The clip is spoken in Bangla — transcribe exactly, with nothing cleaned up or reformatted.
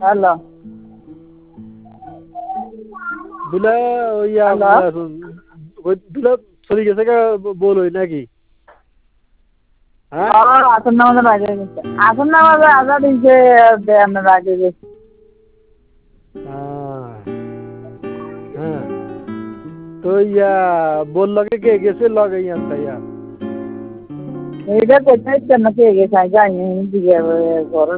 হ্যালো দুলা ওই ওই দুলা চলে গেছে গা বল ওই নাকি হ্যাঁ আসন নামাজের আগে গেছে আসন নামাজে আজাদ দিয়েছে আপনার আগে গেছে হ্যাঁ তো ইয়া বল লগে কে গেছে লগে ইয়ান ইয়া এইটা কোথায় কেন কে গেছে যাইনি দিকে ঘর